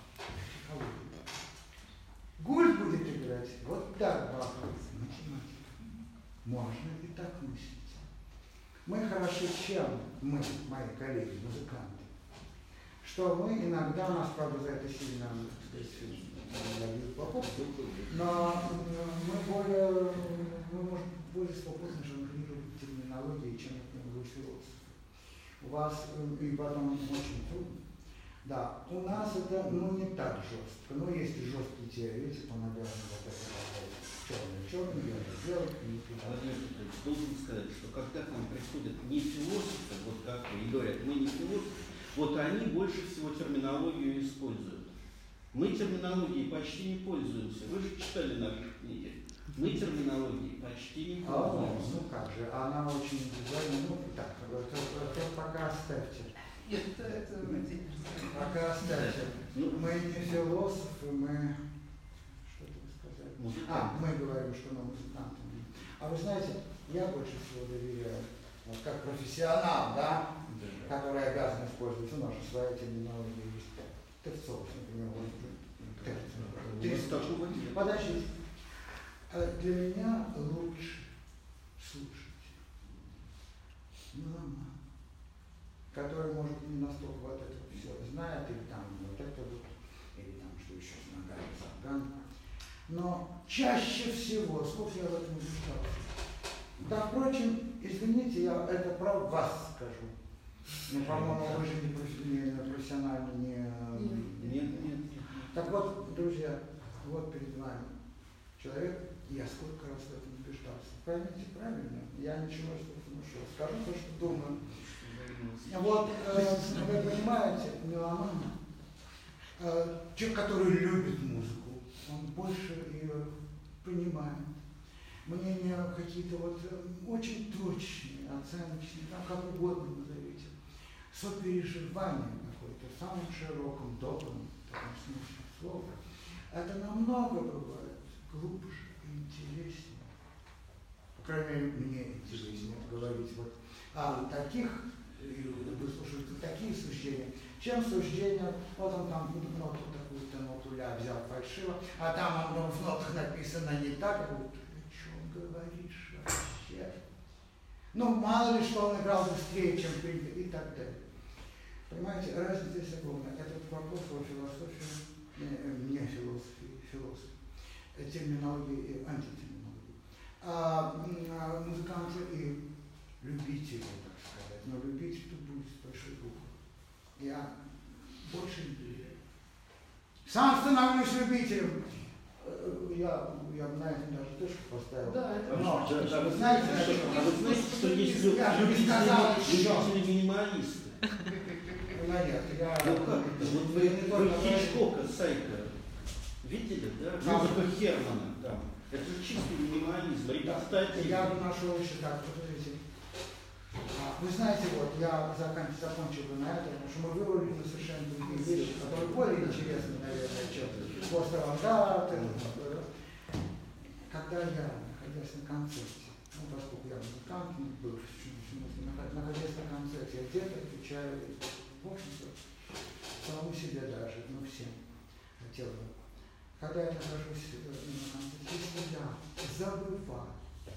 Гуль будет играть вот так, Баха. Математика. Можно и так мыслить. Мы хороши чем? Мы, мои коллеги, музыканты. Что мы иногда, нас, правда, за это сильно, так сказать, но мы более, мы можем более свободно жонглировать терминологией, чем, например, философы. У вас и потом очень трудно. Да, у нас это, ну, не так жестко. Но есть и жесткие теоретики, он обязан вот это черный-черный, белый-белый, не Владимир Петрович, должен сказать, что когда к нам приходят не философы, вот как вы, и говорят, мы не философы, вот они больше всего терминологию используют. Мы терминологией почти не пользуемся. Вы же читали наши книги. Мы терминологией почти не пользуемся. А, ну как же, она очень индивидуальна. Ну так, это пока оставьте. Нет, это, это пока оставьте. Мы не философы, мы... Что-то вы сказали? Музыканты. А, мы говорим, что мы музыканты. А вы знаете, я больше всего доверяю, вот как профессионал, да, да, который обязан использовать, у нас же своя терминология есть. Терцов, например, вот. Терцов. Подождите. Для меня лучше слушать меломан, который, может, не настолько вот это все знает, или там вот это вот, или там что еще с ногами, сарган. Но чаще всего, сколько я в этом убеждался. Да, впрочем, извините, я это про вас скажу. Ну, по-моему, вы же не профессионально, не... Нет, нет, нет. Так вот, друзья, вот перед вами человек, я сколько раз в этом убеждался. Поймите правильно, я ничего не нашел. Скажу то, что думаю. Вот, э, вы понимаете, меломан, э, человек, который любит музыку, он больше ее понимает. Мнения какие-то вот очень точные, оценочные, там как угодно назовите. Сопереживание какое-то в самом широком, добром, таком смысле слова. Это намного бывает глубже и интереснее. По крайней мере, мне интереснее говорить вот о таких, выслушивать такие суждения, чем суждения, вот он там ноту такую-то ноту ля взял фальшиво, а там он в нотах написано не так, вот, о чем говоришь вообще? Ну, мало ли, что он играл быстрее, чем принято, и так далее. Понимаете, разница здесь огромная. Этот вопрос о философии, не философии, философии, терминологии и антитерминологии. А, а музыканты и любители, так сказать, но любитель тут будет с большой буквы. Я больше не доверяю. Сам становлюсь любителем. Я, я на этом даже точку поставил. Да, это но, да, да, вы знаете, что, а вы знаете, что есть любители-минималисты? Нет, я... Ну как это? Вот вы, вы Хичкока, Сайка видели, да? Музыка Хермана там. Это же чистый минимализм. Репортажи. Я бы нашел еще так, подождите. Вы знаете, вот, я закон, закончил бы на этом, потому что мы вывалили на совершенно другие вещи, которые более интересны, наверное, чем пост-авангард. Когда я, находясь на концерте, ну, поскольку я музыкант, был, находясь на концерте, я где-то отвечаю, в общем-то, самому себе даже, ну, всем хотел бы. Когда я нахожусь на концерте, если я забываю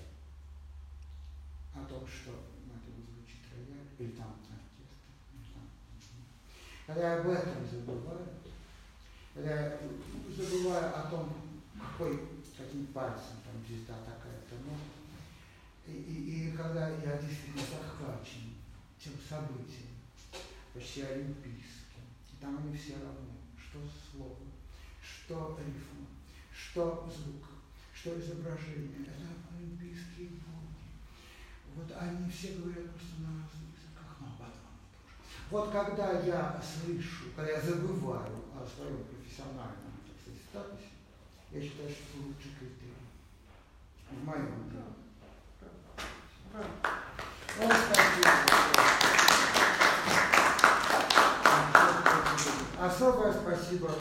о том, что звучит рояль, или там оркестр, когда я об этом забываю, когда я забываю о том, какой, каким пальцем там звезда такая-то, ну, и, и, и когда я действительно захвачен тем событием, почти олимпийским, и там они все равны, что слово, что рифма, что звук, что изображение, это олимпийские боги. Вот они все говорят просто на разных языках, но об этом тоже. Вот когда я слышу, когда я забываю о своем профессиональном, так сказать, статусе, я считаю, что это лучший критерий в моем деле. Вот, спасибо. Особое спасибо